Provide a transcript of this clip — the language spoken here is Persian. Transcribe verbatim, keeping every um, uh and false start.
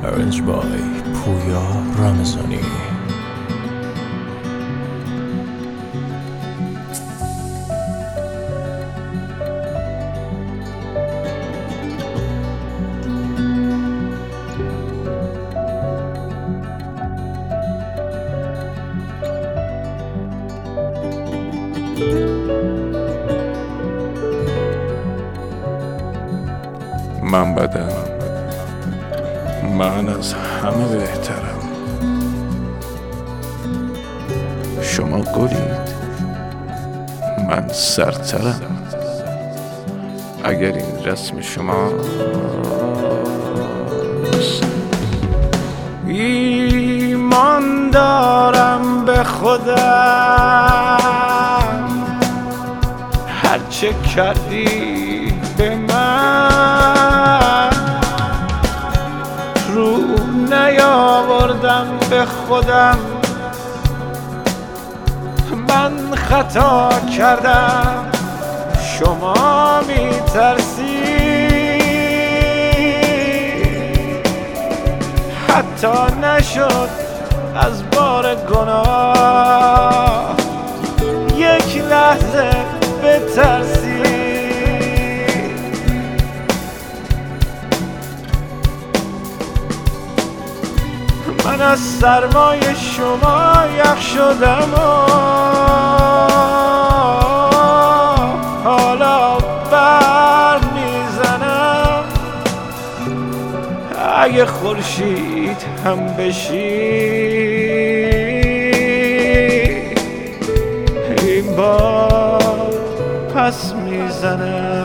Arranged by Puya Ramazani. من بدم، من از همه بهترم. شما گلید، من سرترم. اگر این رسم شما ایمان دارم به خودم، هرچه کردی به من رو نیاوردم به خودم. من خطا کردم، شما میترسی، حتی نشد از بار گناه یک لحظه بترسی. من از سرمای شما یخ شدم و حالا برق میزنم. اگه خورشید هم بشی این بار پس میزنم.